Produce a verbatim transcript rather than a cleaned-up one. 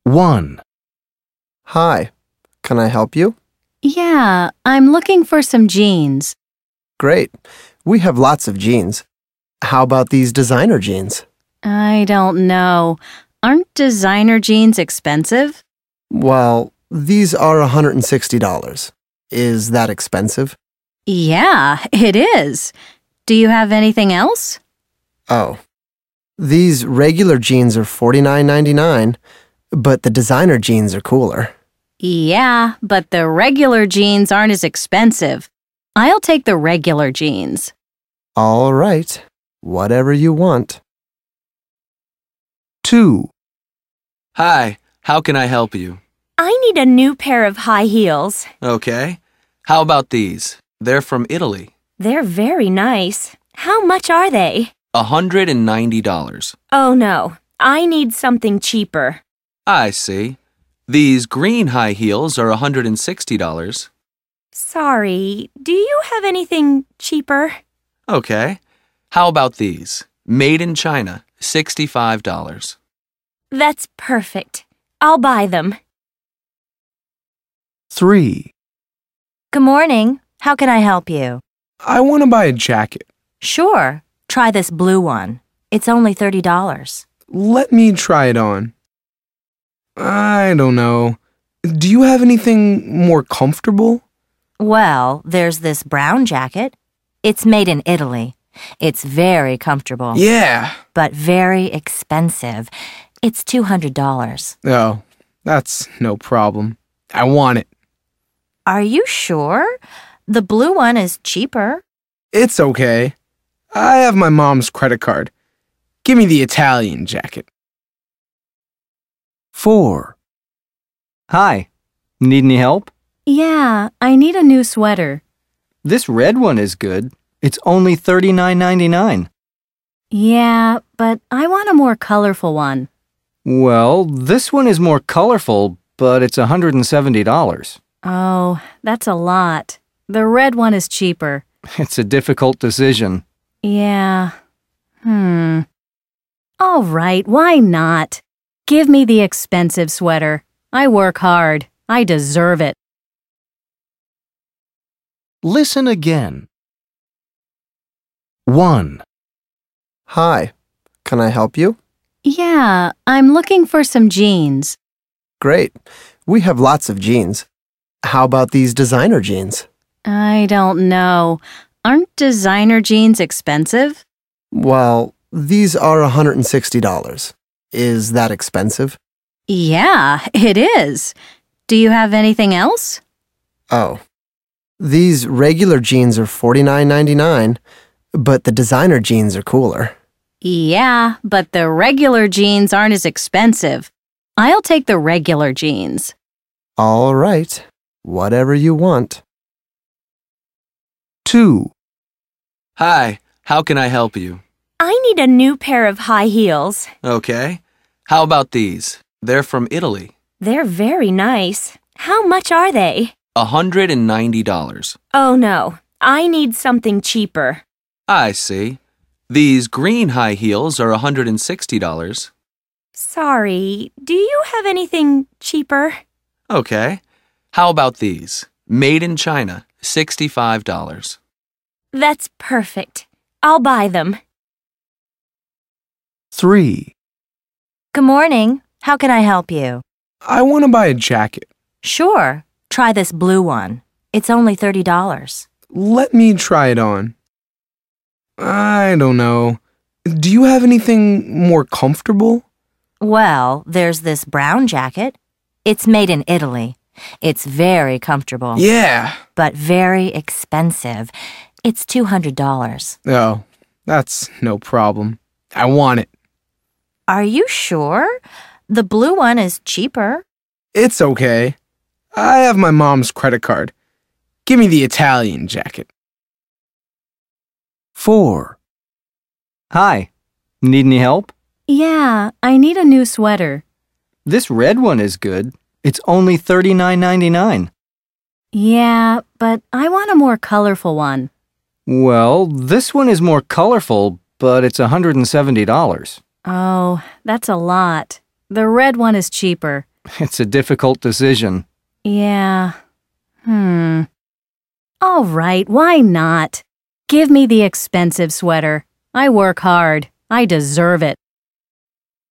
one. Hi, can I help you? Yeah, I'm looking for some jeans. Great. We have lots of jeans. How about these designer jeans? I don't know. Aren't designer jeans expensive? Well, these are one hundred sixty dollars. Is that expensive? Yeah, it is. Do you have anything else? Oh. These regular jeans are forty-nine ninety-nine, but the designer jeans are cooler. Yeah, but the regular jeans aren't as expensive. I'll take the regular jeans. All right. Whatever you want. two. Hi, how can I help you? I need a new pair of high heels. Okay. How about these? They're from Italy. They're very nice. How much are they? one hundred ninety dollars. Oh no, I need something cheaper. I see. These green high heels are one hundred sixty dollars. Sorry, do you have anything cheaper? Okay. How about these? Made in China, sixty-five dollars. That's perfect. I'll buy them. three. Good morning. How can I help you? I want to buy a jacket. Sure. Try this blue one. It's only thirty dollars. Let me try it on. I don't know. Do you have anything more comfortable? Well, there's this brown jacket. It's made in Italy. It's very comfortable. Yeah. But very expensive. It's two hundred dollars. Oh, that's no problem. I want it. Are you sure? The blue one is cheaper. It's okay. I have my mom's credit card. Give me the Italian jacket. four. Hi. Need any help? Yeah, I need a new sweater. This red one is good. It's only thirty-nine ninety-nine. Yeah, but I want a more colorful one. Well, this one is more colorful, but it's one hundred seventy dollars. Oh, that's a lot. The red one is cheaper. It's a difficult decision. Yeah. Hmm. All right, why not? Give me the expensive sweater. I work hard. I deserve it. Listen again. one. Hi, can I help you? Yeah, I'm looking for some jeans. Great. We have lots of jeans. How about these designer jeans? I don't know. Aren't designer jeans expensive? Well, these are one hundred sixty dollars. Is that expensive? Yeah, it is. Do you have anything else? Oh. These regular jeans are forty-nine ninety-nine, but the designer jeans are cooler. Yeah, but the regular jeans aren't as expensive. I'll take the regular jeans. All right. Whatever you want. two. Hi, how can I help you? I need a new pair of high heels. Okay. How about these? They're from Italy. They're very nice. How much are they? one hundred ninety dollars. Oh no, I need something cheaper. I see. These green high heels are one hundred sixty dollars. Sorry, do you have anything cheaper? Okay. How about these? Made in China, sixty-five dollars. That's perfect. I'll buy them. three. Good morning. How can I help you? I want to buy a jacket. Sure. Try this blue one. It's only thirty dollars. Let me try it on. I don't know. Do you have anything more comfortable? Well, there's this brown jacket. It's made in Italy. It's very comfortable. Yeah. But very expensive. It's two hundred dollars. Oh, that's no problem. I want it. Are you sure? The blue one is cheaper. It's okay. I have my mom's credit card. Give me the Italian jacket. four. Hi. Need any help? Yeah, I need a new sweater. This red one is good. It's only thirty-nine ninety-nine. Yeah, but I want a more colorful one. Well, this one is more colorful, but it's one hundred seventy dollars. Oh, that's a lot. The red one is cheaper. It's a difficult decision. Yeah. Hmm. All right, why not? Give me the expensive sweater. I work hard. I deserve it.